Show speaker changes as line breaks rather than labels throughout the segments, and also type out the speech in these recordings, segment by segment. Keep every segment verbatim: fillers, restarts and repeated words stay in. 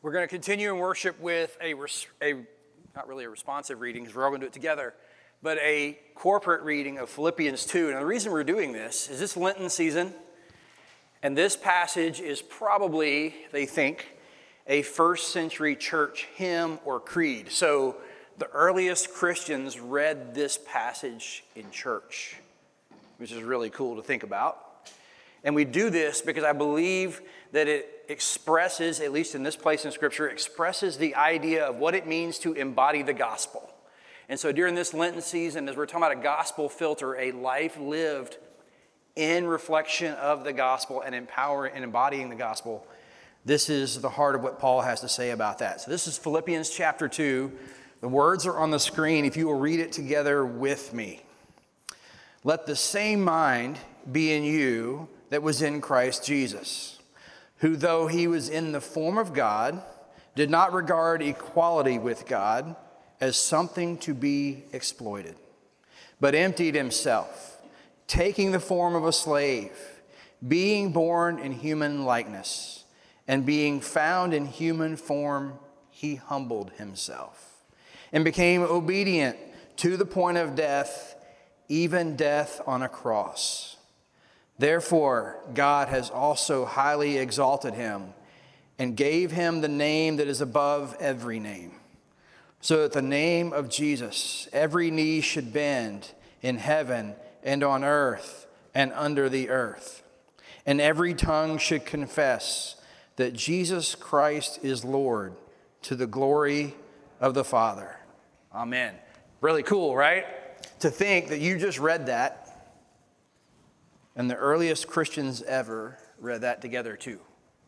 We're going to continue in worship with a, a not really a responsive reading because we're all going to do it together, but a corporate reading of Philippians two. And the reason we're doing this is this Lenten season, and this passage is probably, they think, a first century church hymn or creed. So the earliest Christians read this passage in church, which is really cool to think about. And we do this because I believe that it expresses, at least in this place in Scripture, expresses the idea of what it means to embody the gospel. And so during this Lenten season, as we're talking about a gospel filter, a life lived in reflection of the gospel and empowering and embodying the gospel, this is the heart of what Paul has to say about that. So this is Philippians chapter two. The words are on the screen if you will read it together with me. Let the same mind be in you that was in Christ Jesus, who though he was in the form of God, did not regard equality with God as something to be exploited, but emptied himself, taking the form of a slave, being born in human likeness, and being found in human form, he humbled himself, and became obedient to the point of death, even death on a cross. Therefore, God has also highly exalted him and gave him the name that is above every name, so that the name of Jesus, every knee should bend in heaven and on earth and under the earth, and every tongue should confess that Jesus Christ is Lord, to the glory of the Father. Amen. Really cool, right? To think that you just read that, and the earliest Christians ever read that together too.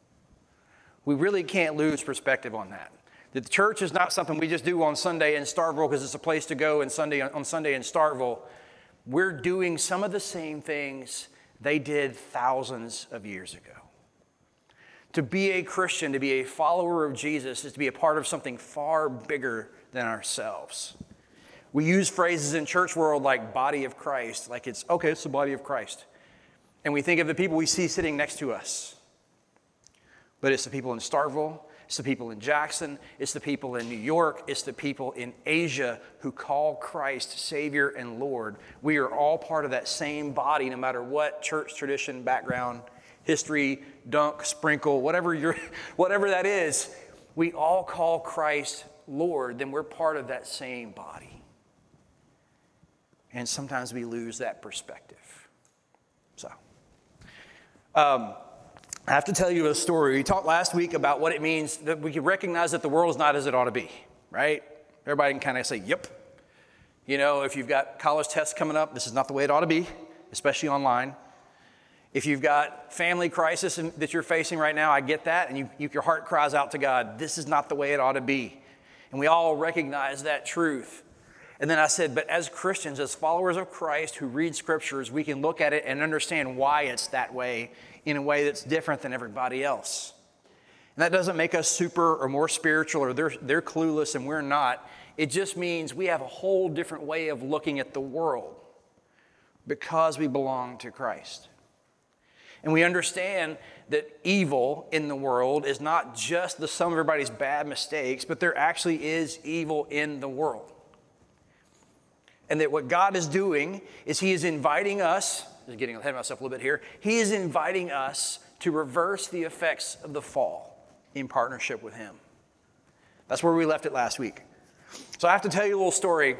We really can't lose perspective on that. That the church is not something we just do on Sunday in Starkville because it's a place to go and Sunday on Sunday in Starkville. We're doing some of the same things they did thousands of years ago. To be a Christian, to be a follower of Jesus, is to be a part of something far bigger than ourselves. We use phrases in church world like body of Christ, like it's, okay, it's the body of Christ. And we think of the people we see sitting next to us. But it's the people in Starkville, it's the people in Jackson, it's the people in New York, it's the people in Asia who call Christ Savior and Lord. We are all part of that same body, no matter what church tradition, background, history, dunk, sprinkle, whatever you're, whatever that is. We all call Christ Lord, then we're part of that same body. And sometimes we lose that perspective. So, um, I have to tell you a story. We talked last week about what it means that we can recognize that the world is not as it ought to be, right? Everybody can kind of say, yep. You know, if you've got college tests coming up, this is not the way it ought to be, especially online. If you've got family crisis that you're facing right now, I get that, and you, you, your heart cries out to God, this is not the way it ought to be. And we all recognize that truth. And then I said, but as Christians, as followers of Christ who read scriptures, we can look at it and understand why it's that way in a way that's different than everybody else. And that doesn't make us super or more spiritual or they're, they're clueless and we're not. It just means we have a whole different way of looking at the world because we belong to Christ. And we understand that evil in the world is not just the sum of everybody's bad mistakes, but there actually is evil in the world. And that what God is doing is he is inviting us, I'm getting ahead of myself a little bit here, he is inviting us to reverse the effects of the fall in partnership with him. That's where we left it last week. So I have to tell you a little story.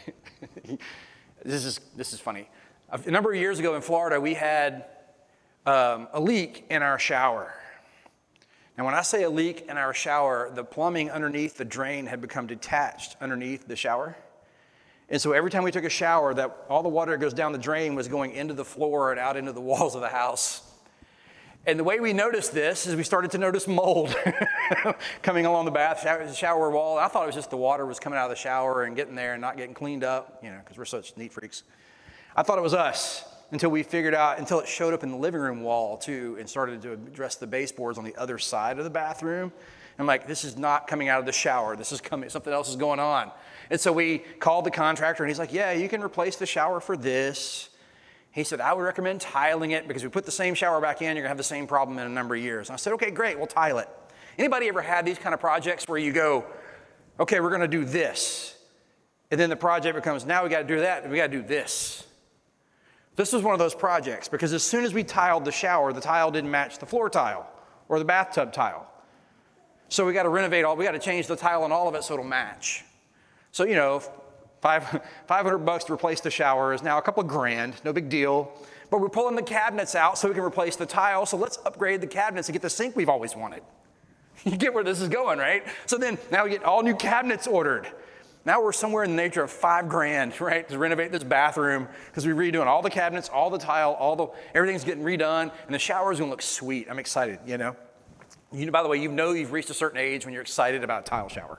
This is this is funny. A number of years ago in Florida, we had um, a leak in our shower. Now, when I say a leak in our shower, the plumbing underneath the drain had become detached underneath the shower. And so every time we took a shower, that all the water that goes down the drain was going into the floor and out into the walls of the house. And the way we noticed this is we started to notice mold coming along the bath shower, shower wall. I thought it was just the water was coming out of the shower and getting there and not getting cleaned up, you know, because we're such neat freaks. I thought it was us until we figured out, until it showed up in the living room wall too and started to address the baseboards on the other side of the bathroom. I'm like, this is not coming out of the shower. This is coming, something else is going on. And so we called the contractor and he's like, yeah, you can replace the shower for this. He said, I would recommend tiling it because if we put the same shower back in, you're gonna have the same problem in a number of years. And I said, okay, great, we'll tile it. Anybody ever had these kind of projects where you go, okay, we're going to do this. And then the project becomes, now we got to do that, and we got to do this. This was one of those projects because as soon as we tiled the shower, the tile didn't match the floor tile or the bathtub tile. So we got to renovate all, we got to change the tile on all of it so it'll match. So, you know, five, 500 bucks to replace the shower is now a couple of grand, no big deal. But we're pulling the cabinets out so we can replace the tile, so let's upgrade the cabinets and get the sink we've always wanted. You get where this is going, right? So then now we get all new cabinets ordered. Now we're somewhere in the nature of five grand, right, to renovate this bathroom because we're redoing all the cabinets, all the tile, all the, everything's getting redone, and the shower's gonna look sweet. I'm excited, you know? You know, by the way, you know you've reached a certain age when you're excited about a tile shower.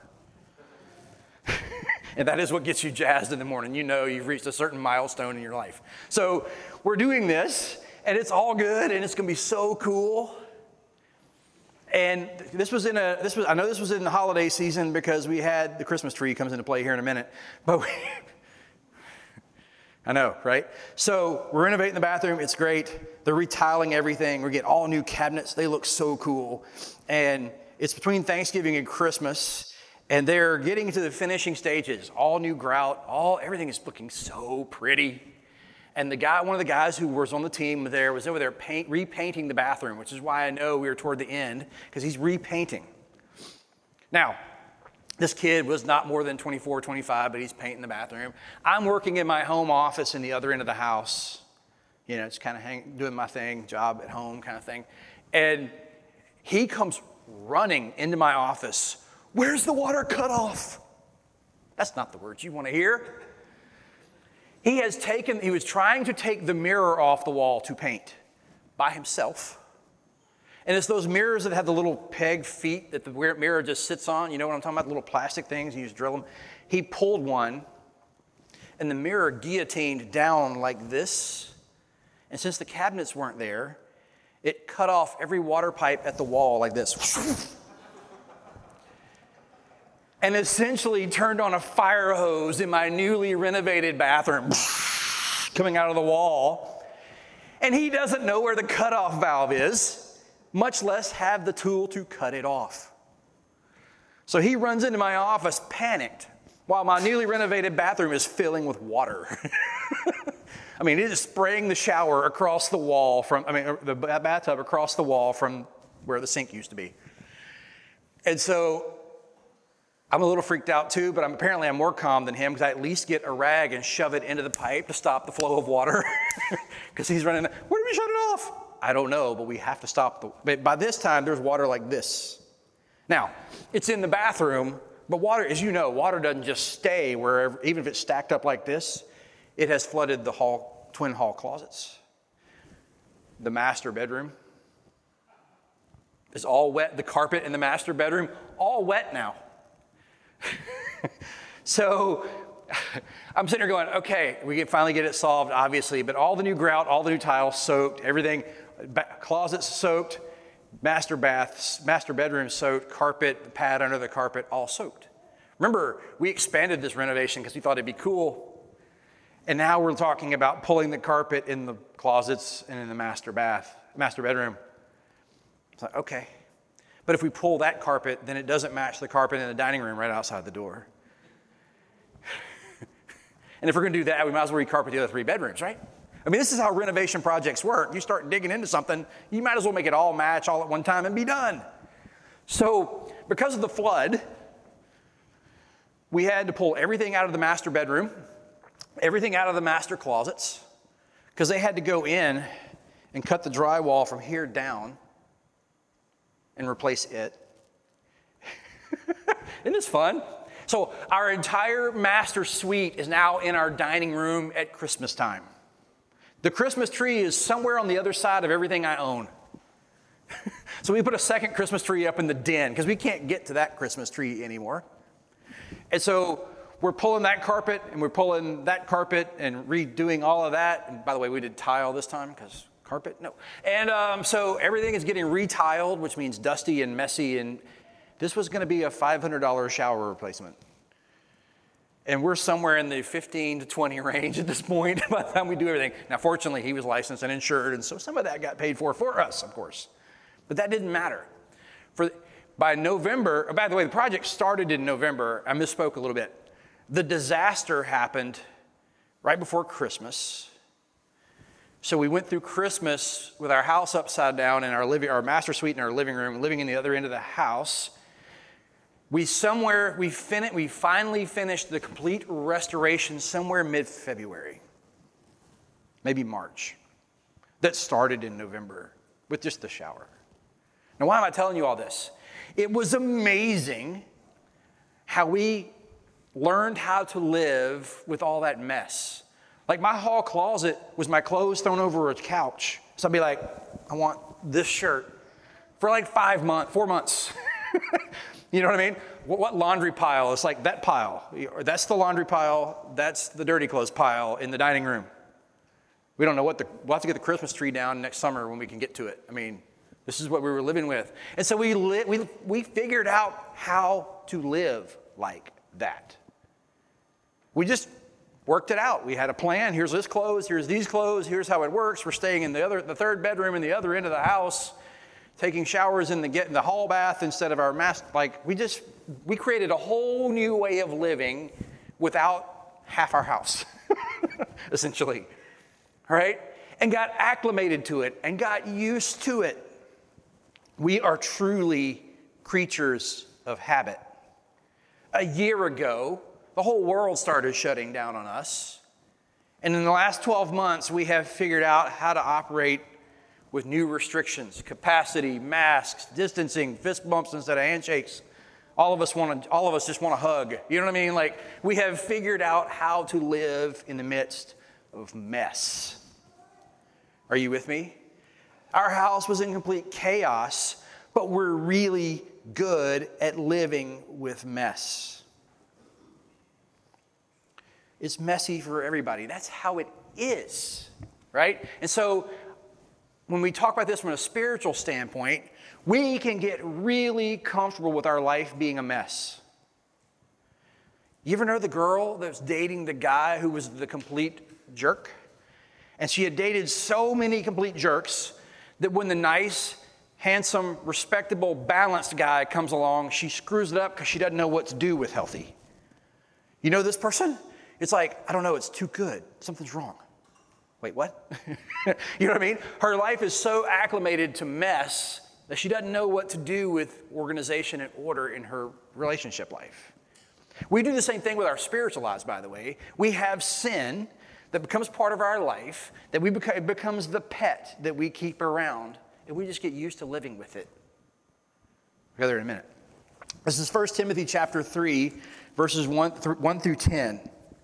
And that is what gets you jazzed in the morning. You know you've reached a certain milestone in your life. So we're doing this, and it's all good, and it's going to be so cool. And this was in a, this was, I know this was in the holiday season because we had the Christmas tree comes into play here in a minute. But we, I know, right? So we're renovating the bathroom. It's great. They're retiling everything. We're getting all new cabinets. They look so cool. And it's between Thanksgiving and Christmas. And they're getting to the finishing stages, all new grout, all everything is looking so pretty. And the guy, one of the guys who was on the team there was over there paint, repainting the bathroom, which is why I know we were toward the end, because he's repainting. Now, this kid was not more than twenty-four, twenty-five, but he's painting the bathroom. I'm working in my home office in the other end of the house, you know, just kind of hang, doing my thing, job at home kind of thing. And he comes running into my office. Where's the water cutoff? That's not the words you want to hear. He has taken, he was trying to take the mirror off the wall to paint by himself. And it's those mirrors that have the little peg feet that the mirror just sits on. You know what I'm talking about? The little plastic things, you just drill them. He pulled one, and the mirror guillotined down like this. And since the cabinets weren't there, it cut off every water pipe at the wall like this. And essentially turned on a fire hose in my newly renovated bathroom coming out of the wall. And he doesn't know where the cutoff valve is, much less have the tool to cut it off. So he runs into my office panicked while my newly renovated bathroom is filling with water. I mean, it is spraying the shower across the wall from, I mean, the bathtub across the wall from where the sink used to be. And so I'm a little freaked out too, but I'm, apparently I'm more calm than him because I at least get a rag and shove it into the pipe to stop the flow of water because he's running, where did we shut it off? I don't know, but we have to stop. The, but by this time, there's water like this. Now, it's in the bathroom, but water, as you know, water doesn't just stay wherever, even if it's stacked up like this, it has flooded the hall, twin hall closets. The master bedroom is all wet. The carpet in the master bedroom, all wet now. So I'm sitting here going, okay, we can finally get it solved, obviously, but all the new grout, all the new tiles soaked, everything, ba- closets soaked, master baths, master bedroom soaked, carpet, the pad under the carpet, all soaked. Remember, we expanded this renovation because we thought it'd be cool. And now we're talking about pulling the carpet in the closets and in the master bath, master bedroom. It's like, okay. But if we pull that carpet, then it doesn't match the carpet in the dining room right outside the door. And if we're going to do that, we might as well recarpet the other three bedrooms, right? I mean, this is how renovation projects work. You start digging into something, you might as well make it all match all at one time and be done. So because of the flood, we had to pull everything out of the master bedroom, everything out of the master closets, because they had to go in and cut the drywall from here down and replace it. Isn't this fun? So our entire master suite is now in our dining room at Christmas time. The Christmas tree is somewhere on the other side of everything I own. So we put a second Christmas tree up in the den because we can't get to that Christmas tree anymore. And so we're pulling that carpet and we're pulling that carpet and redoing all of that. And by the way, we did tile this time because carpet, no. And um, so everything is getting retiled, which means dusty and messy. And this was going to be a five hundred dollars shower replacement. And we're somewhere in the fifteen to twenty range at this point by the time we do everything. Now, fortunately, he was licensed and insured, and so some of that got paid for for us, of course. But that didn't matter. For By November, oh, by the way, the project started in November. I misspoke a little bit. The disaster happened right before Christmas. So we went through Christmas with our house upside down in our living, our master suite in our living room, living in the other end of the house. We somewhere, we, fin- we finally finished the complete restoration somewhere mid-February, maybe March. That started in November with just the shower. Now, why am I telling you all this? It was amazing how we learned how to live with all that mess. Like my hall closet was my clothes thrown over a couch. So I'd be like, I want this shirt for like five months, four months. You know what I mean? What, what laundry pile? It's like that pile. That's the laundry pile. That's the dirty clothes pile in the dining room. We don't know what the, we'll have to get the Christmas tree down next summer when we can get to it. I mean, this is what we were living with. And so we, li- we, we figured out how to live like that. We just worked it out. We had a plan. Here's this clothes. Here's these clothes. Here's how it works. We're staying in the other, the third bedroom in the other end of the house, taking showers in the, get in the hall bath instead of our master. Like we just, we created a whole new way of living without half our house, essentially. Right? And got acclimated to it and got used to it. We are truly creatures of habit. A year ago, the whole world started shutting down on us. And in the last twelve months, we have figured out how to operate with new restrictions, capacity, masks, distancing, fist bumps instead of handshakes. All of us want to, all of us just want to hug. You know what I mean? Like we have figured out how to live in the midst of mess. Are you with me? Our house was in complete chaos, but we're really good at living with mess. It's messy for everybody. That's how it is, right? And so when we talk about this from a spiritual standpoint, we can get really comfortable with our life being a mess. You ever know the girl that was dating the guy who was the complete jerk? And she had dated so many complete jerks that when the nice, handsome, respectable, balanced guy comes along, she screws it up because she doesn't know what to do with healthy. You know this person? It's like, I don't know, it's too good. Something's wrong. Wait, what? You know what I mean? Her life is so acclimated to mess that she doesn't know what to do with organization and order in her relationship life. We do the same thing with our spiritual lives, by the way. We have sin that becomes part of our life, that we beca- it becomes the pet that we keep around, and we just get used to living with it. We'll go there in a minute. This is First Timothy chapter three, verses one through ten.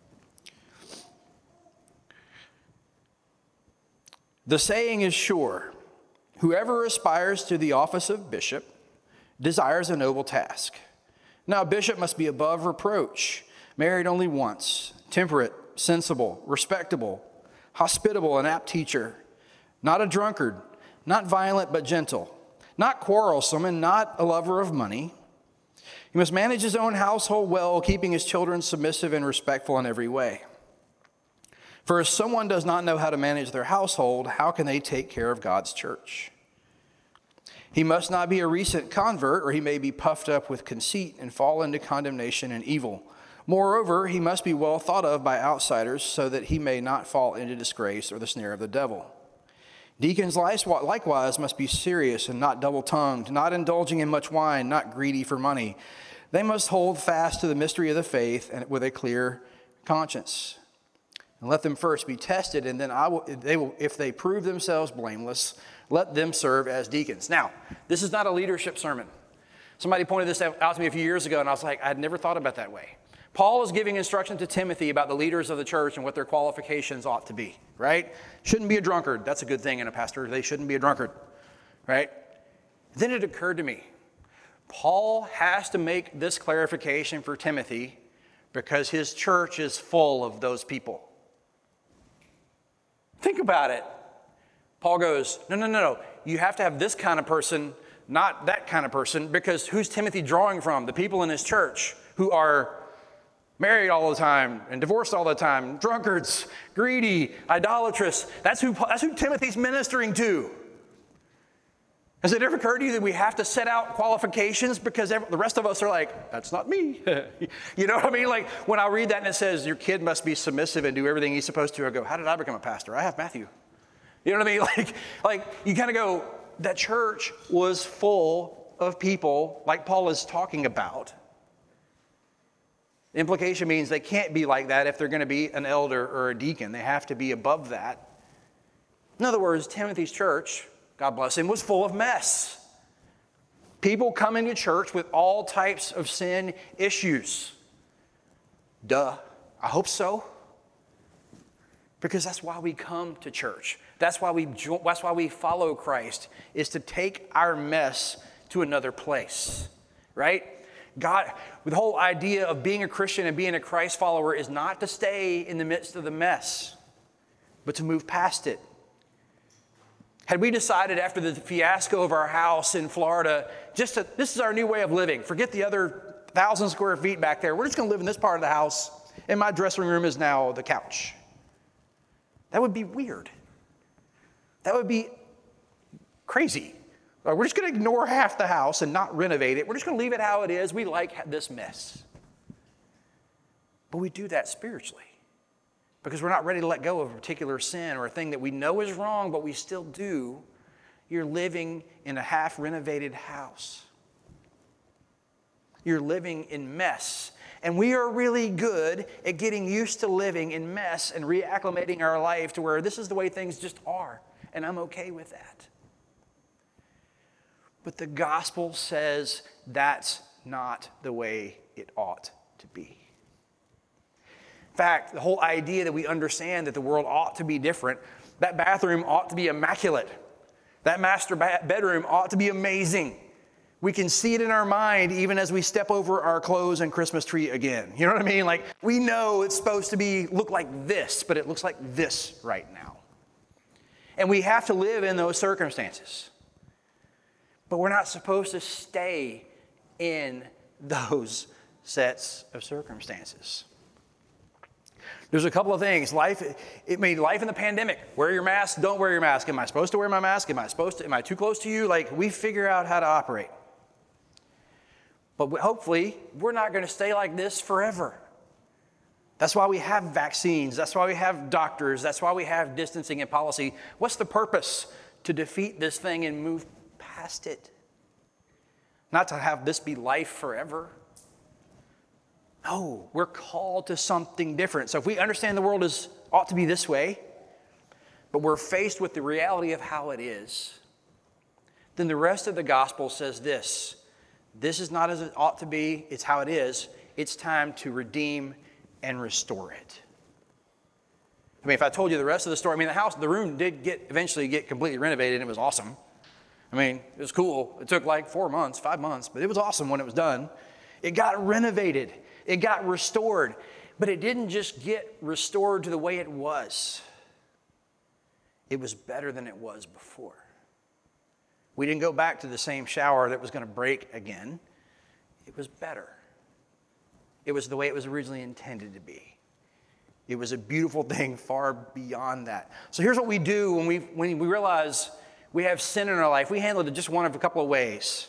The saying is sure, whoever aspires to the office of bishop desires a noble task. Now a bishop must be above reproach, married only once, temperate, sensible, respectable, hospitable, an apt teacher, not a drunkard, not violent but gentle, not quarrelsome, and not a lover of money. He must manage his own household well, keeping his children submissive and respectful in every way. For if someone does not know how to manage their household, how can they take care of God's church? He must not be a recent convert, or he may be puffed up with conceit and fall into condemnation and evil. Moreover, he must be well thought of by outsiders so that he may not fall into disgrace or the snare of the devil. Deacons likewise must be serious and not double-tongued, not indulging in much wine, not greedy for money. They must hold fast to the mystery of the faith and with a clear conscience. And let them first be tested, and then I will, they will, if they prove themselves blameless, let them serve as deacons. Now, this is not a leadership sermon. Somebody pointed this out to me a few years ago, and I was like, I had never thought about that way. Paul is giving instruction to Timothy about the leaders of the church and what their qualifications ought to be, right? Shouldn't be a drunkard. That's a good thing in a pastor. They shouldn't be a drunkard, right? Then it occurred to me, Paul has to make this clarification for Timothy because his church is full of those people. Think about it. Paul goes, no, no, no, no. You have to have this kind of person, not that kind of person, because who's Timothy drawing from? The people in his church who are married all the time and divorced all the time, drunkards, greedy, idolatrous. That's who, that's who Timothy's ministering to. Has it ever occurred to you that we have to set out qualifications because every, the rest of us are like, that's not me. You know what I mean? Like when I read that and it says, your kid must be submissive and do everything he's supposed to, I go, how did I become a pastor? I have Matthew. You know what I mean? Like, like you kind of go, that church was full of people like Paul is talking about. The implication means they can't be like that if they're going to be an elder or a deacon. They have to be above that. In other words, Timothy's church, God bless him, was full of mess. People coming to church with all types of sin issues. Duh. I hope so. Because that's why we come to church. That's why we that's why we follow Christ, is to take our mess to another place. Right? God, the whole idea of being a Christian and being a Christ follower is not to stay in the midst of the mess, but to move past it. Had we decided after the fiasco of our house in Florida, just to, this is our new way of living. Forget the other thousand square feet back there. We're just going to live in this part of the house, and my dressing room is now the couch. That would be weird. That would be crazy. We're just going to ignore half the house and not renovate it. We're just going to leave it how it is. We like this mess. But we do that spiritually, because we're not ready to let go of a particular sin or a thing that we know is wrong, but we still do. You're living in a half-renovated house. You're living in mess. And we are really good at getting used to living in mess and reacclimating our life to where this is the way things just are, and I'm okay with that. But the gospel says that's not the way it ought to be. In fact, the whole idea that we understand that the world ought to be different, that bathroom ought to be immaculate, that master bedroom ought to be amazing. We can see it in our mind even as we step over our clothes and Christmas tree again. You know what I mean? Like, we know it's supposed to be look like this, but it looks like this right now. And we have to live in those circumstances. But we're not supposed to stay in those sets of circumstances. There's a couple of things. Life, it made life in the pandemic. Wear your mask, don't wear your mask. Am I supposed to wear my mask? Am I supposed to, am I too close to you? Like, we figure out how to operate. But hopefully, we're not going to stay like this forever. That's why we have vaccines. That's why we have doctors. That's why we have distancing and policy. What's the purpose? To defeat this thing and move past it. Not to have this be life forever. No, we're called to something different. So if we understand the world is ought to be this way, but we're faced with the reality of how it is, then the rest of the gospel says this: this is not as it ought to be, it's how it is. It's time to redeem and restore it. I mean, if I told you the rest of the story, I mean, the house, the room did get eventually get completely renovated, and it was awesome. I mean, it was cool. It took like four months, five months, but it was awesome when it was done. It got renovated. It got restored. But it didn't just get restored to the way it was. It was better than it was before. We didn't go back to the same shower that was going to break again. It was better. It was the way it was originally intended to be. It was a beautiful thing far beyond that. So here's what we do when we when we realize we have sin in our life. We handle it just one of a couple of ways.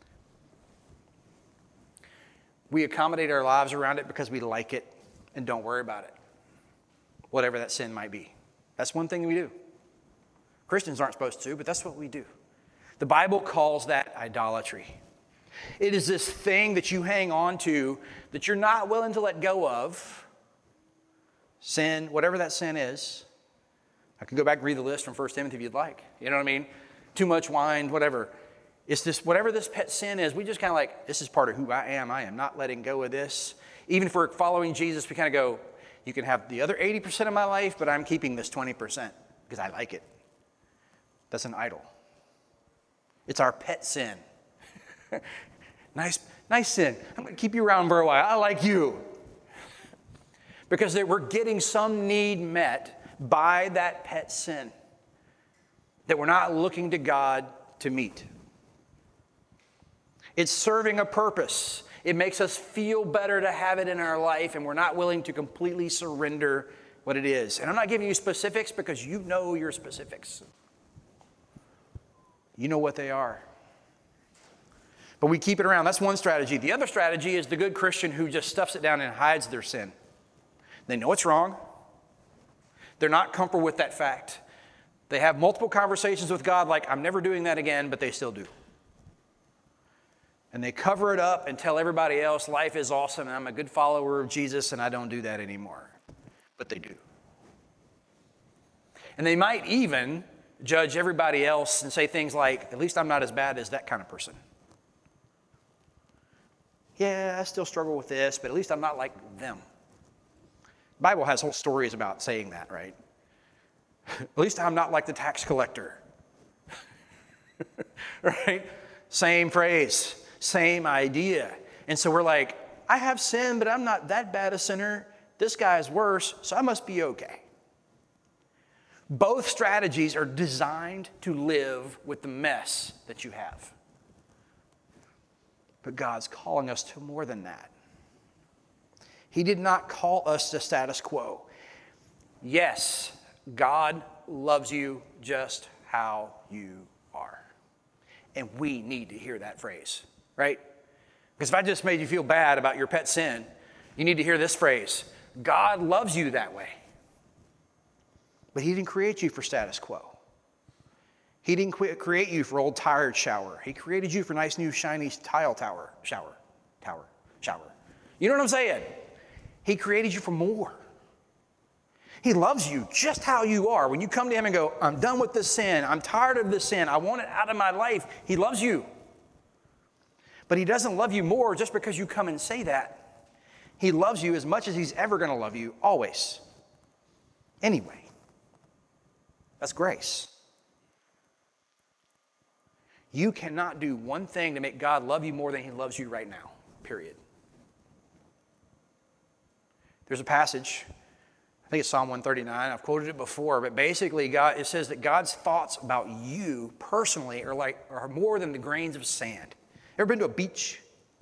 We accommodate our lives around it because we like it and don't worry about it, whatever that sin might be. That's one thing we do. Christians aren't supposed to, but that's what we do. The Bible calls that idolatry. It is this thing that you hang on to that you're not willing to let go of. Sin, whatever that sin is. I can go back and read the list from First Timothy if you'd like. You know what I mean? Too much wine, whatever. It's this, whatever this pet sin is, we just kind of like, this is part of who I am. I am not letting go of this. Even if we're following Jesus, we kind of go, you can have the other eighty percent of my life, but I'm keeping this twenty percent because I like it. That's an idol. It's our pet sin. nice, nice sin. I'm going to keep you around for a while. I like you. Because we're getting some need met by that pet sin that we're not looking to God to meet. It's serving a purpose. It makes us feel better to have it in our life, and we're not willing to completely surrender what it is. And I'm not giving you specifics because you know your specifics. You know what they are. But we keep it around. That's one strategy. The other strategy is the good Christian who just stuffs it down and hides their sin. They know it's wrong. They're not comfortable with that fact. They have multiple conversations with God like, I'm never doing that again, but they still do. And they cover it up and tell everybody else life is awesome and I'm a good follower of Jesus and I don't do that anymore. But they do. And they might even judge everybody else and say things like, at least I'm not as bad as that kind of person. Yeah, I still struggle with this, but at least I'm not like them. The Bible has whole stories about saying that, right? At least I'm not like the tax collector. Right? Same phrase, same idea. And so we're like, I have sin, but I'm not that bad a sinner. This guy's worse, so I must be okay. Both strategies are designed to live with the mess that you have. But God's calling us to more than that. He did not call us to status quo. Yes, God loves you just how you are. And we need to hear that phrase, right? Because if I just made you feel bad about your pet sin, you need to hear this phrase. God loves you that way. But he didn't create you for status quo. He didn't create you for old tired shower. He created you for nice new shiny tile tower, shower, tower, shower. You know what I'm saying? He created you for more. He loves you just how you are. When you come to him and go, I'm done with this sin. I'm tired of this sin. I want it out of my life. He loves you. But he doesn't love you more just because you come and say that. He loves you as much as he's ever going to love you, always. Anyway, that's grace. You cannot do one thing to make God love you more than he loves you right now, period. There's a passage, I think it's Psalm one thirty-nine. I've quoted it before, but basically God, it says that God's thoughts about you personally are like are more than the grains of sand. Ever been to a beach?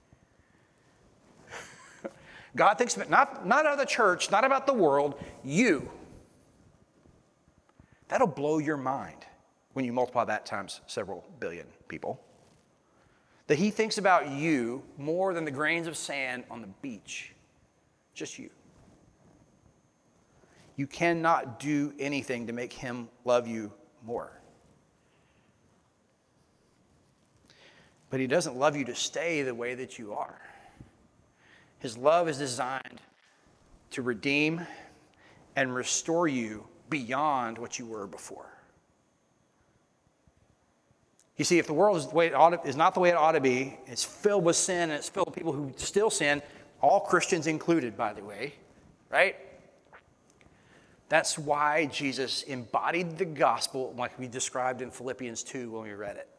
God thinks about not, not about the church, not about the world, you. That'll blow your mind when you multiply that times several billion people. That he thinks about you more than the grains of sand on the beach. Just you. You cannot do anything to make him love you more. But he doesn't love you to stay the way that you are. His love is designed to redeem and restore you beyond what you were before. You see, if the world is, the way it ought to, is not the way it ought to be, it's filled with sin and it's filled with people who still sin, all Christians included, by the way, right? That's why Jesus embodied the gospel like we described in Philippians two when we read it.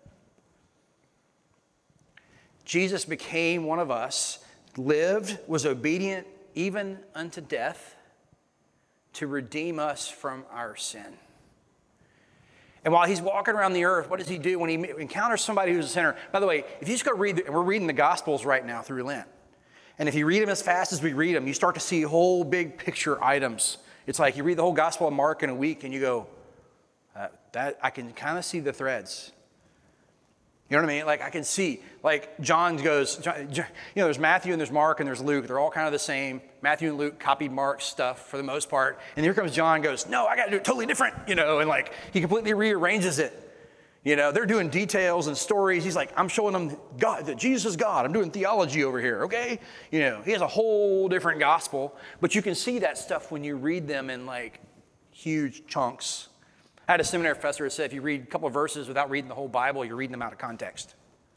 Jesus became one of us, lived, was obedient even unto death to redeem us from our sin. And while he's walking around the earth, what does he do when he encounters somebody who's a sinner? By the way, if you just go read, the, we're reading the Gospels right now through Lent. And if you read them as fast as we read them, you start to see whole big picture items. It's like you read the whole Gospel of Mark in a week and you go, uh, that I can kind of see the threads. You know what I mean? Like I can see, like John goes, John, you know, there's Matthew and there's Mark and there's Luke. They're all kind of the same. Matthew and Luke copied Mark's stuff for the most part. And here comes John and goes, no, I got to do it totally different, you know, and like he completely rearranges it. You know, they're doing details and stories. He's like, I'm showing them God, that Jesus is God. I'm doing theology over here, okay? You know, he has a whole different gospel. But you can see that stuff when you read them in like huge chunks. I had a seminary professor who said if you read a couple of verses without reading the whole Bible, you're reading them out of context.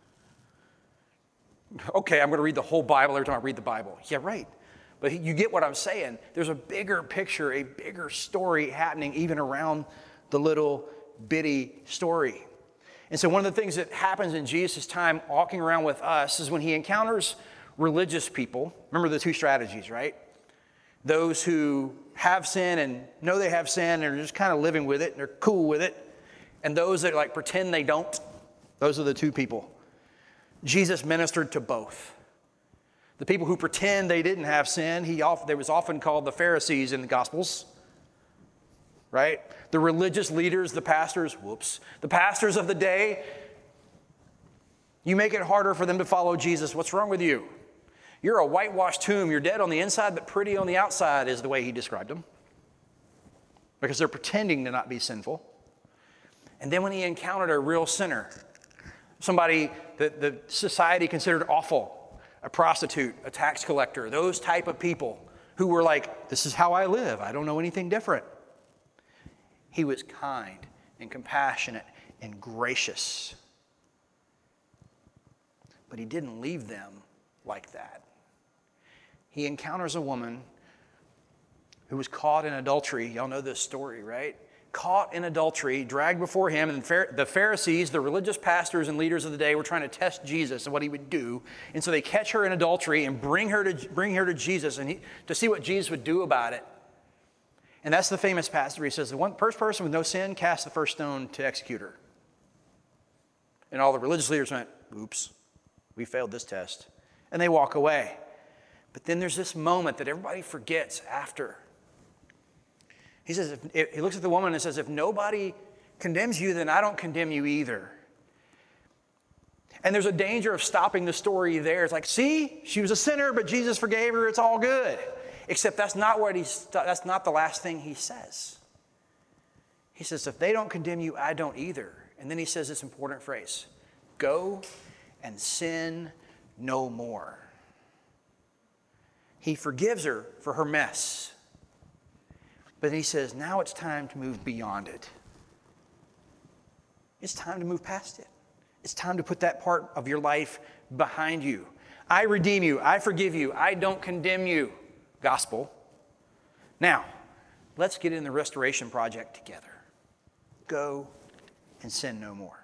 Okay, I'm going to read the whole Bible every time I read the Bible. Yeah, right. But you get what I'm saying. There's a bigger picture, a bigger story happening even around the little bitty story. And so one of the things that happens in Jesus' time walking around with us is when he encounters religious people. Remember the two strategies, right? Those who have sin and know they have sin and are just kind of living with it and they're cool with it. And those that like pretend they don't. Those are the two people. Jesus ministered to both. The people who pretend they didn't have sin, he often, they was often called the Pharisees in the Gospels. Right? The religious leaders, the pastors, whoops, the pastors of the day, You make it harder for them to follow Jesus. What's wrong with you? You're a whitewashed tomb. You're dead on the inside, but pretty on the outside is the way he described them. Because they're pretending to not be sinful. And then when he encountered a real sinner, somebody that the society considered awful, a prostitute, a tax collector, those type of people who were like, this is how I live. I don't know anything different. He was kind and compassionate and gracious. But he didn't leave them like that. He encounters a woman who was caught in adultery. Y'all know this story, right? Caught in adultery, dragged before him, and the Pharisees, the religious pastors and leaders of the day, were trying to test Jesus and what he would do. And so they catch her in adultery and bring her to bring her to Jesus and he, to see what Jesus would do about it. And that's the famous passage where he says, the one first person with no sin cast the first stone to execute her. And all the religious leaders went, oops, we failed this test. And they walk away. But then there's this moment that everybody forgets after. He says, if, if, he looks at the woman and says, if nobody condemns you, then I don't condemn you either. And there's a danger of stopping the story there. It's like, see, she was a sinner, but Jesus forgave her. It's all good. Except that's not what he's, that's not the last thing he says. He says, if they don't condemn you, I don't either. And then he says this important phrase, go and sin no more. He forgives her for her mess. But he says, now it's time to move beyond it. It's time to move past it. It's time to put that part of your life behind you. I redeem you. I forgive you. I don't condemn you. Gospel. Now, let's get in the restoration project together. Go and sin no more.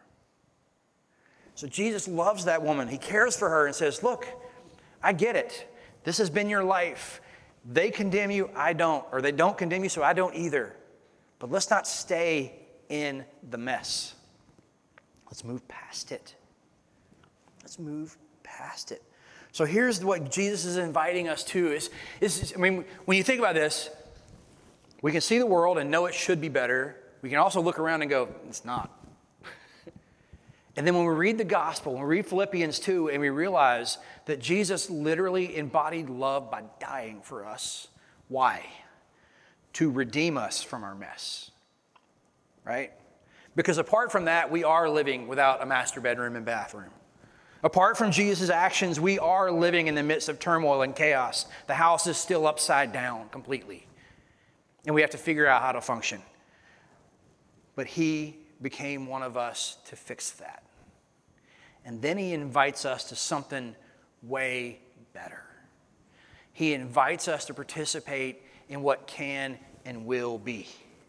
So Jesus loves that woman. He cares for her and says, look, I get it. This has been your life. They condemn you, I don't. Or they don't condemn you, so I don't either. But let's not stay in the mess. Let's move past it. Let's move past it. So here's what Jesus is inviting us to. Is, is, I mean, when you think about this, we can see the world and know it should be better. We can also look around and go, it's not. And then when we read the gospel, when we read Philippians two, and we realize that Jesus literally embodied love by dying for us. Why? To redeem us from our mess. Right? Because apart from that, we are living without a master bedroom and bathroom. Apart from Jesus' actions, we are living in the midst of turmoil and chaos. The house is still upside down completely. And we have to figure out how to function. But he became one of us to fix that. And then he invites us to something way better. He invites us to participate in what can and will be.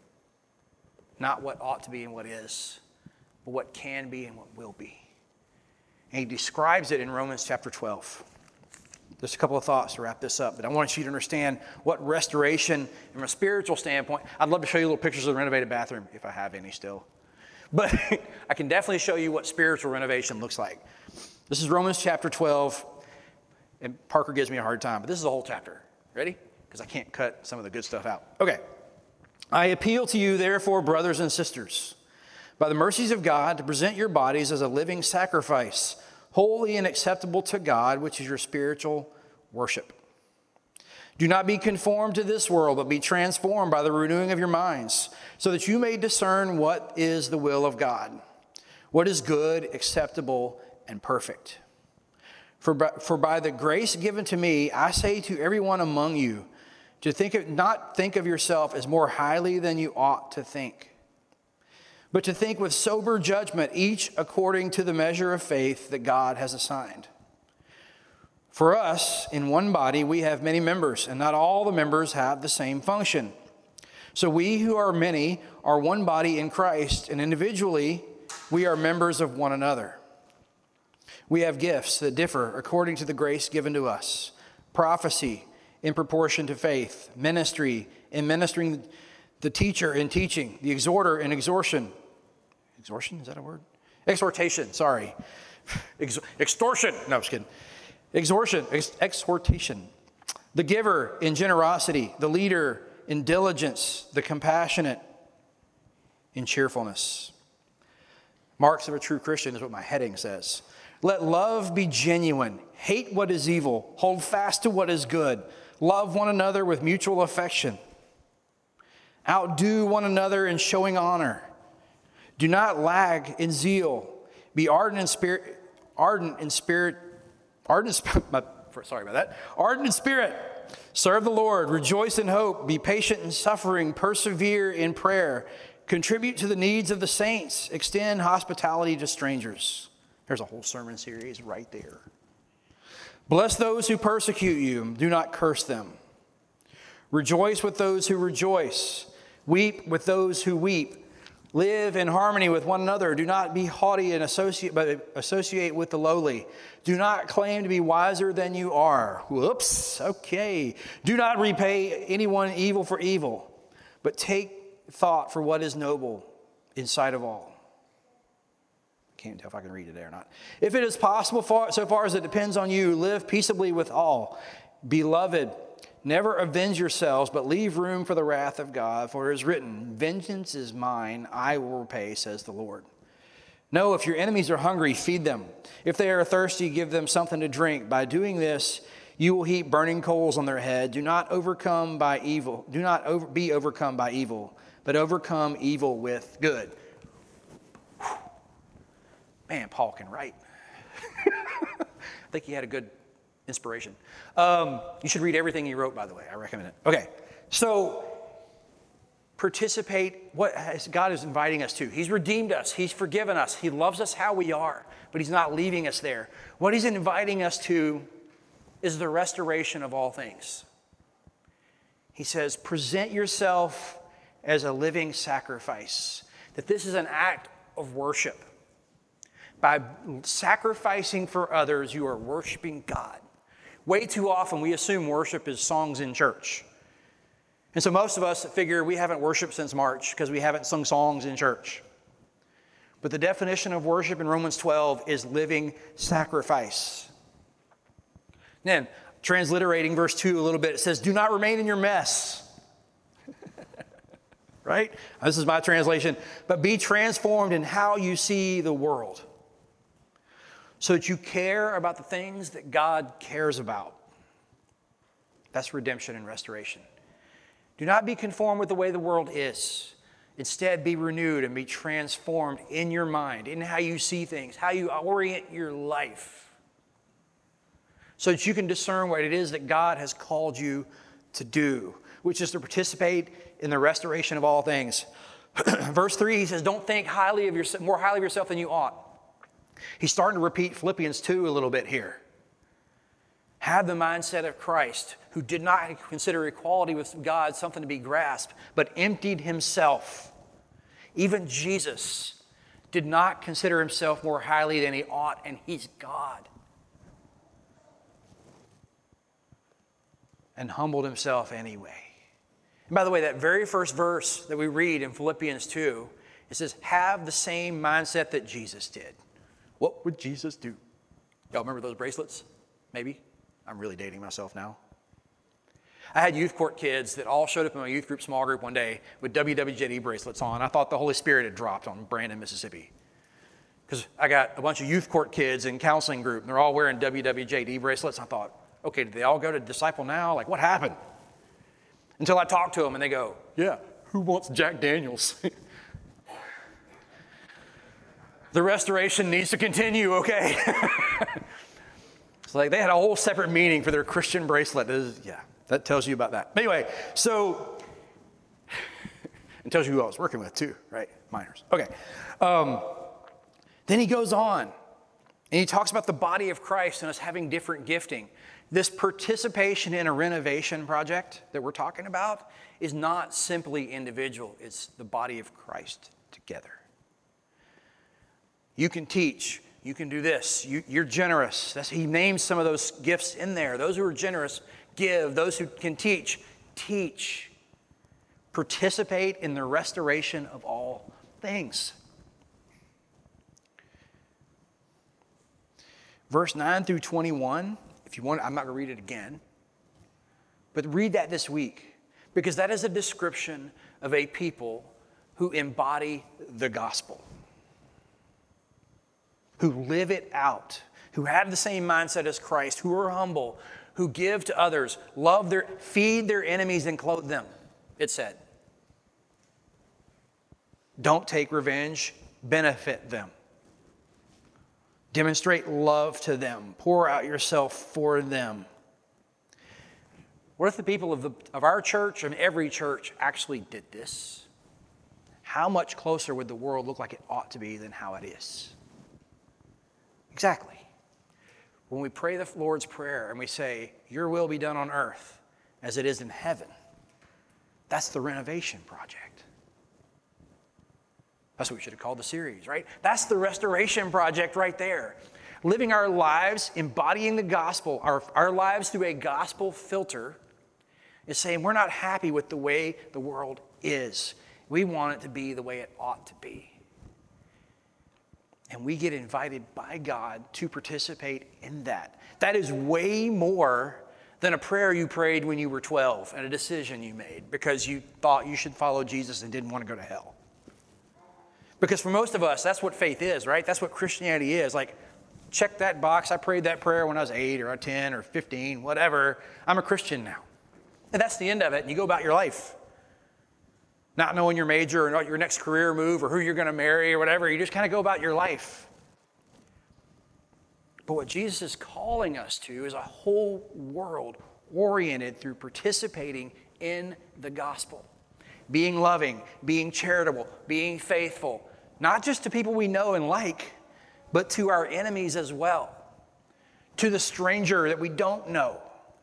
Not what ought to be and what is, but what can be and what will be. And he describes it in Romans chapter twelve. Just a couple of thoughts to wrap this up, but I want you to understand what restoration from a spiritual standpoint. I'd love to show you little pictures of the renovated bathroom, if I have any still. But I can definitely show you what spiritual renovation looks like. This is Romans chapter twelve, and Parker gives me a hard time, but this is the whole chapter. Ready? Because I can't cut some of the good stuff out. Okay. I appeal to you, therefore, brothers and sisters, by the mercies of God, to present your bodies as a living sacrifice, holy and acceptable to God, which is your spiritual worship. Do not be conformed to this world, but be transformed by the renewing of your minds, so that you may discern what is the will of God, what is good, acceptable, and perfect. For by, for by the grace given to me, I say to everyone among you, to think of, not think of yourself as more highly than you ought to think, but to think with sober judgment, each according to the measure of faith that God has assigned. For us, in one body, we have many members, and not all the members have the same function. So we who are many are one body in Christ, and individually we are members of one another. We have gifts that differ according to the grace given to us. Prophecy in proportion to faith, ministry in ministering, the teacher in teaching, the exhorter in exhortation. Exhortation, is that a word? Exhortation, sorry. Ex- extortion, no, I'm just kidding. Exhortation, ex- exhortation. The giver in generosity, the leader in diligence, the compassionate in cheerfulness. Marks of a true Christian is what my heading says. Let love be genuine. Hate what is evil. Hold fast to what is good. Love one another with mutual affection. Outdo one another in showing honor. Do not lag in zeal. Be ardent in spirit. Ardent in spirit. Ardent. Sorry about that. Ardent in spirit. Serve the Lord. Rejoice in hope. Be patient in suffering. Persevere in prayer. Contribute to the needs of the saints. Extend hospitality to strangers. There's a whole sermon series right there. Bless those who persecute you. Do not curse them. Rejoice with those who rejoice. Weep with those who weep. Live in harmony with one another. Do not be haughty and associate, but associate with the lowly. Do not claim to be wiser than you are. Whoops. Okay. Do not repay anyone evil for evil, but take thought for what is noble in sight of all. Can't tell if I can read it there or not. If it is possible, far, so far as it depends on you, live peaceably with all. Beloved, never avenge yourselves, but leave room for the wrath of God, for it is written, vengeance is mine, I will repay, says the Lord. No, if your enemies are hungry, feed them. If they are thirsty, give them something to drink. By doing this, you will heap burning coals on their head. Do not overcome by evil. Do not over, be overcome by evil, but overcome evil with good. Whew. Man, Paul can write. I think he had a good inspiration. Um, you should read everything he wrote, by the way. I recommend it. Okay, so participate what God is inviting us to. He's redeemed us. He's forgiven us. He loves us how we are, but he's not leaving us there. What he's inviting us to is the restoration of all things. He says, present yourself as a living sacrifice. That this is an act of worship. By sacrificing for others, you are worshiping God. Way too often we assume worship is songs in church. And so most of us figure we haven't worshiped since March because we haven't sung songs in church. But the definition of worship in Romans twelve is living sacrifice. Then, transliterating verse two a little bit, it says, do not remain in your mess. Right? This is my translation. But be transformed in how you see the world, so that you care about the things that God cares about. That's redemption and restoration. Do not be conformed with the way the world is. Instead, be renewed and be transformed in your mind, in how you see things, how you orient your life, so that you can discern what it is that God has called you to do, which is to participate in the restoration of all things. Verse three, he says, don't think highly of yourself, more highly of yourself than you ought. He's starting to repeat Philippians two a little bit here. Have the mindset of Christ, who did not consider equality with God something to be grasped, but emptied himself. Even Jesus did not consider himself more highly than he ought, and he's God. And humbled himself anyway. And by the way, that very first verse that we read in Philippians two, it says, have the same mindset that Jesus did. What would Jesus do? Y'all remember those bracelets? Maybe? I'm really dating myself now. I had youth court kids that all showed up in my youth group, small group one day with W W J D bracelets on. I thought the Holy Spirit had dropped on Brandon, Mississippi. Because I got a bunch of youth court kids in counseling group, and they're all wearing W W J D bracelets. I thought, okay, did they all go to Disciple Now? Like, what happened? Until I talked to them, and they go, yeah, who wants Jack Daniels? The restoration needs to continue, okay? It's like they had a whole separate meaning for their Christian bracelet. Is, yeah, that tells you about that. Anyway, so it tells you who I was working with too, right? Minors. Okay. Um, then he goes on, and he talks about the body of Christ and us having different gifting. This participation in a renovation project that we're talking about is not simply individual. It's the body of Christ together. You can teach. You can do this. You, you're generous. That's, he names some of those gifts in there. Those who are generous, give. Those who can teach, teach. Participate in the restoration of all things. Verse nine through twenty-one, if you want, I'm not going to read it again, but read that this week, because that is a description of a people who embody the gospel, who live it out, who have the same mindset as Christ, who are humble, who give to others, love their, feed their enemies and clothe them, it said. Don't take revenge, benefit them. Demonstrate love to them. Pour out yourself for them. What if the people of, the, of our church and every church actually did this? How much closer would the world look like it ought to be than how it is? Exactly. When we pray the Lord's Prayer and we say, your will be done on earth as it is in heaven, that's the renovation project. That's what we should have called the series, right? That's the restoration project right there. Living our lives, embodying the gospel, our, our lives through a gospel filter, is saying we're not happy with the way the world is. We want it to be the way it ought to be. And we get invited by God to participate in that. That is way more than a prayer you prayed when you were twelve and a decision you made because you thought you should follow Jesus and didn't want to go to hell. Because for most of us, that's what faith is, right? That's what Christianity is. Like, check that box. I prayed that prayer when I was eight or ten or fifteen, whatever. I'm a Christian now. And that's the end of it. And you go about your life. Not knowing your major or not your next career move or who you're going to marry or whatever. You just kind of go about your life. But what Jesus is calling us to is a whole world oriented through participating in the gospel. Being loving, being charitable, being faithful. Not just to people we know and like, but to our enemies as well. To the stranger that we don't know.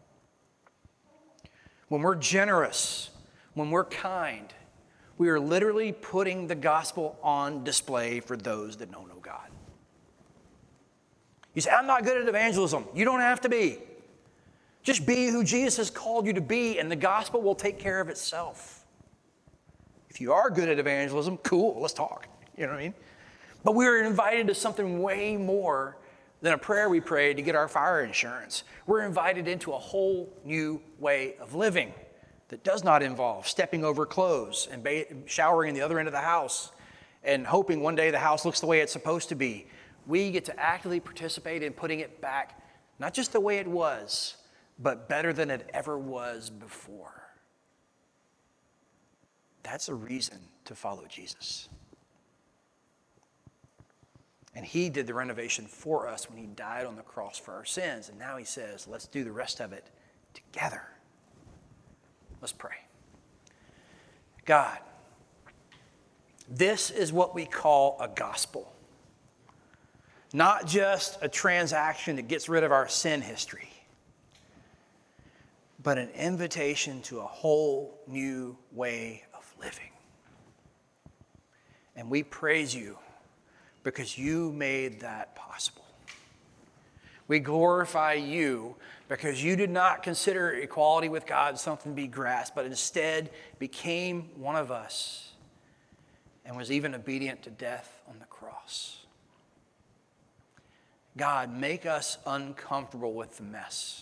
When we're generous, when we're kind, we are literally putting the gospel on display for those that don't know God. You say, I'm not good at evangelism. You don't have to be. Just be who Jesus has called you to be, and the gospel will take care of itself. If you are good at evangelism, cool, let's talk. You know what I mean? But we are invited to something way more than a prayer we prayed to get our fire insurance. We're invited into a whole new way of living that does not involve stepping over clothes and ba- showering in the other end of the house and hoping one day the house looks the way it's supposed to be. We get to actively participate in putting it back, not just the way it was, but better than it ever was before. That's a reason to follow Jesus. And he did the renovation for us when he died on the cross for our sins. And now he says, let's do the rest of it together. Let's pray. God, this is what we call a gospel. Not just a transaction that gets rid of our sin history, but an invitation to a whole new way of living. And we praise you because you made that possible. We glorify you because you did not consider equality with God something to be grasped, but instead became one of us and was even obedient to death on the cross. God, make us uncomfortable with the mess.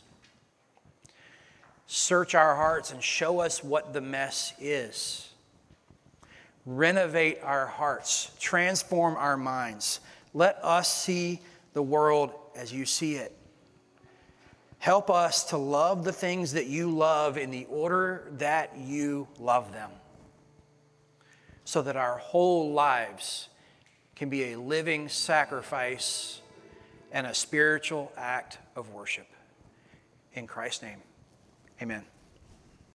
Search our hearts and show us what the mess is. Renovate our hearts. Transform our minds. Let us see the world as you see it. Help us to love the things that you love in the order that you love them, so that our whole lives can be a living sacrifice and a spiritual act of worship. In Christ's name, amen.